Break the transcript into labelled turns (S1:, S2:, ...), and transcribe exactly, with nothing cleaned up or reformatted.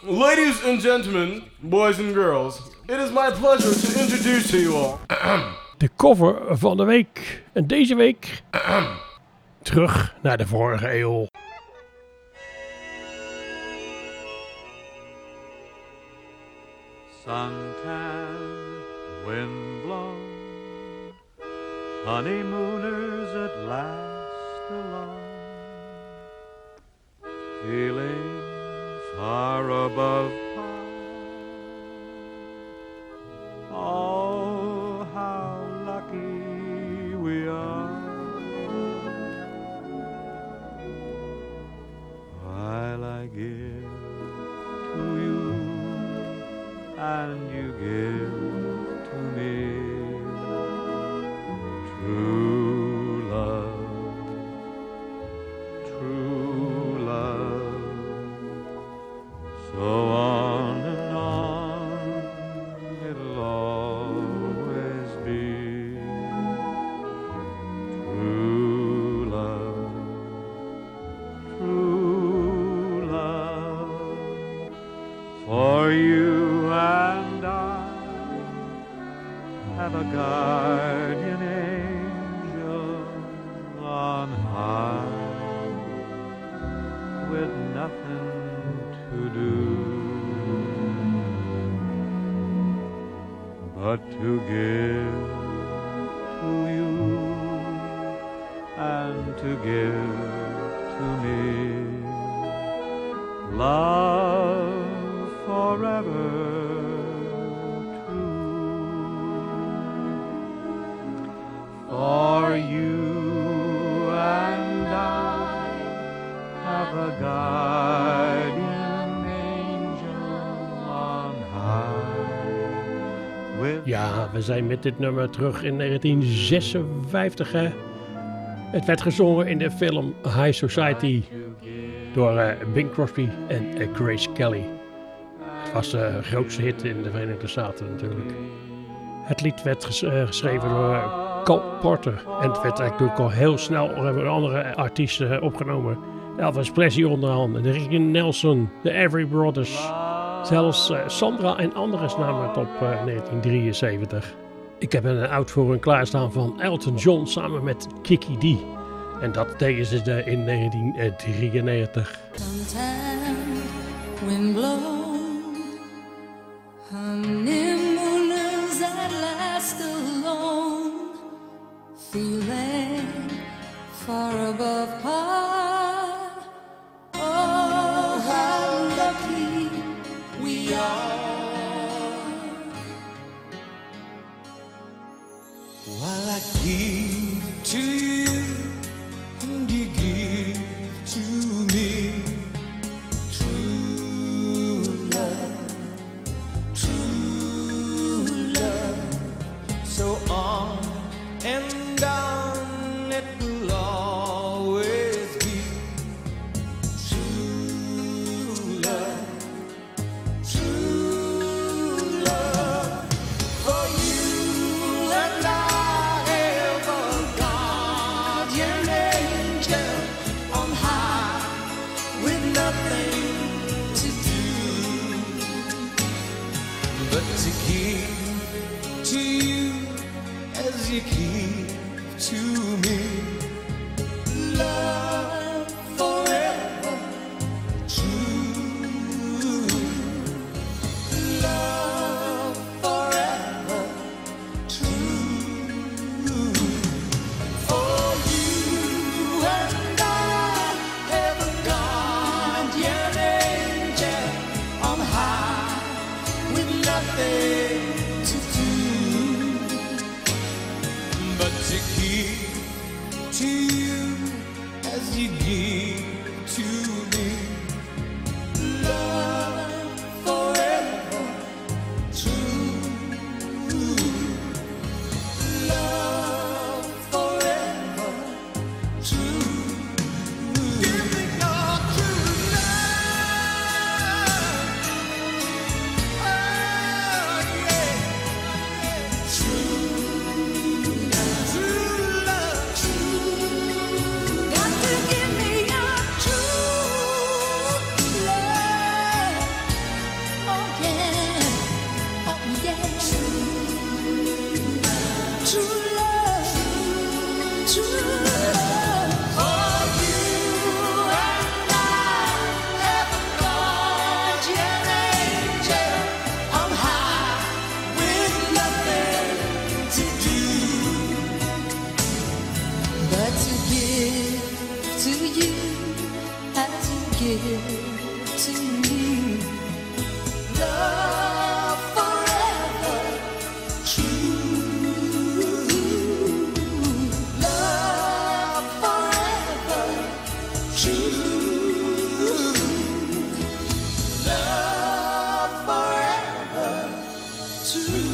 S1: Ladies and gentlemen, boys and girls, it is my pleasure to introduce to you all.
S2: De cover van de week. En deze week terug naar de vorige eeuw.
S3: Suntan, windblown, honeymooners at last alone, feeling far above par. Oh, how lucky we are. While I give to you and you give to me true love, true love. So on and on it'll always be true love, true love. For you and I have a guardian angel on high with nothing to do but to give to you and to give to me love forever true. For you and I have a guardian angel on high with.
S2: Ja, we zijn met dit nummer terug in negentien zesenvijftig. Hè? Het werd gezongen in de film High Society door uh, Bing Crosby en uh, Grace Kelly. Het was de grootste hit in de Verenigde Staten natuurlijk. Het lied werd ges- uh, geschreven door uh, Cole Porter en het werd eigenlijk ook al heel snel door andere artiesten opgenomen. Elvis Presley onder andere, de Ricky Nelson, de Everly Brothers. Zelfs uh, Sandra en anderen namen het op uh, negentien drieënzeventig. Ik heb een uitvoering klaarstaan van Elton John samen met Kiki D. En dat deden ze de in negentien drieënnegentig.
S4: Sometime wind blown, honeymooners at last alone, feeling far above par. Oh, how lucky we are.
S5: While I give to you and you give to me true love, true love. So on and on it will always be true love, true love. For you and I have a guardian angel on high with nothing to do but to give to you as you give to me love forever true, love forever true. For you and I have a guardian angel on high with nothing
S4: Love forever true. Love forever true. Love forever true.